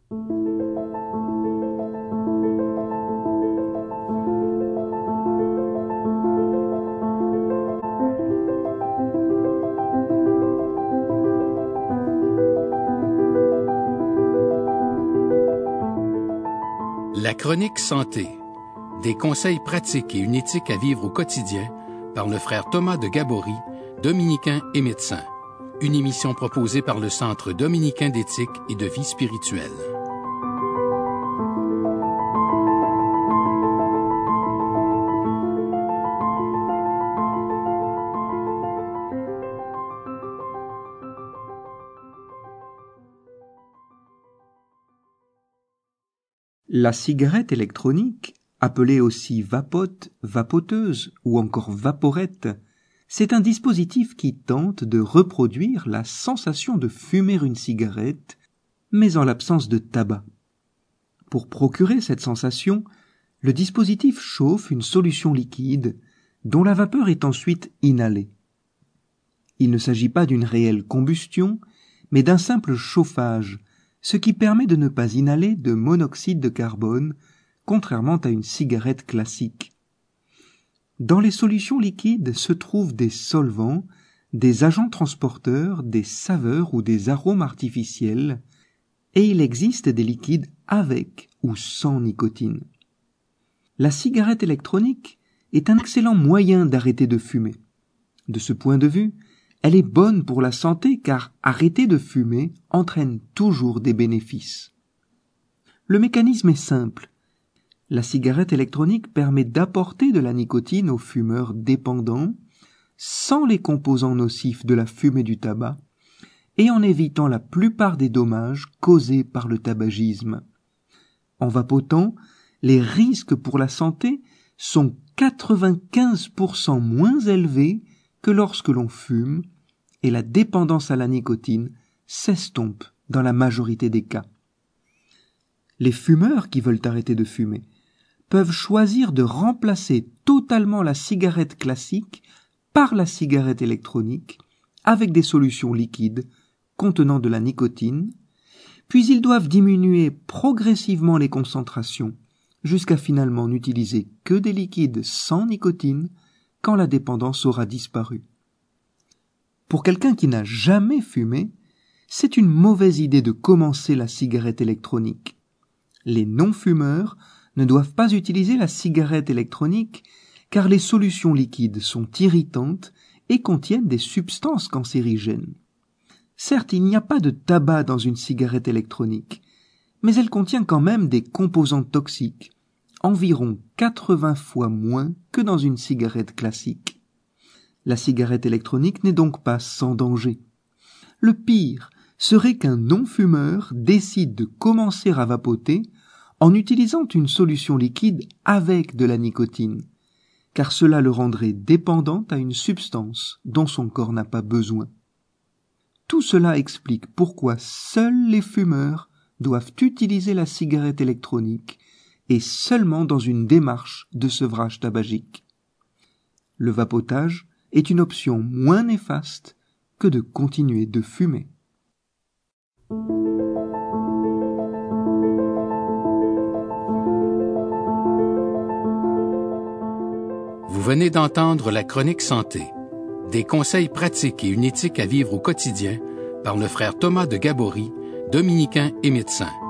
La chronique santé. Des conseils pratiques et une éthique à vivre au quotidien par le frère Thomas de Gabory, dominicain et médecin. Une émission proposée par le Centre dominicain d'éthique et de vie spirituelle. La cigarette électronique, appelée aussi vapote, vapoteuse ou encore vaporette, c'est un dispositif qui tente de reproduire la sensation de fumer une cigarette, mais en l'absence de tabac. Pour procurer cette sensation, le dispositif chauffe une solution liquide dont la vapeur est ensuite inhalée. Il ne s'agit pas d'une réelle combustion, mais d'un simple chauffage, ce qui permet de ne pas inhaler de monoxyde de carbone, contrairement à une cigarette classique. Dans les solutions liquides se trouvent des solvants, des agents transporteurs, des saveurs ou des arômes artificiels, et il existe des liquides avec ou sans nicotine. La cigarette électronique est un excellent moyen d'arrêter de fumer. De ce point de vue, elle est bonne pour la santé car arrêter de fumer entraîne toujours des bénéfices. Le mécanisme est simple. La cigarette électronique permet d'apporter de la nicotine aux fumeurs dépendants sans les composants nocifs de la fumée du tabac et en évitant la plupart des dommages causés par le tabagisme. En vapotant, les risques pour la santé sont 95% moins élevés que lorsque l'on fume, et la dépendance à la nicotine s'estompe dans la majorité des cas. Les fumeurs qui veulent arrêter de fumer peuvent choisir de remplacer totalement la cigarette classique par la cigarette électronique avec des solutions liquides contenant de la nicotine, puis ils doivent diminuer progressivement les concentrations jusqu'à finalement n'utiliser que des liquides sans nicotine quand la dépendance aura disparu. Pour quelqu'un qui n'a jamais fumé, c'est une mauvaise idée de commencer la cigarette électronique. Les non-fumeurs ne doivent pas utiliser la cigarette électronique car les solutions liquides sont irritantes et contiennent des substances cancérigènes. Certes, il n'y a pas de tabac dans une cigarette électronique, mais elle contient quand même des composants toxiques, environ 80 fois moins que dans une cigarette classique. La cigarette électronique n'est donc pas sans danger. Le pire serait qu'un non-fumeur décide de commencer à vapoter en utilisant une solution liquide avec de la nicotine, car cela le rendrait dépendant à une substance dont son corps n'a pas besoin. Tout cela explique pourquoi seuls les fumeurs doivent utiliser la cigarette électronique et seulement dans une démarche de sevrage tabagique. Le vapotage est une option moins néfaste que de continuer de fumer. Vous venez d'entendre la chronique santé. Des conseils pratiques et une éthique à vivre au quotidien par le frère Thomas de Gabory, dominicain et médecin.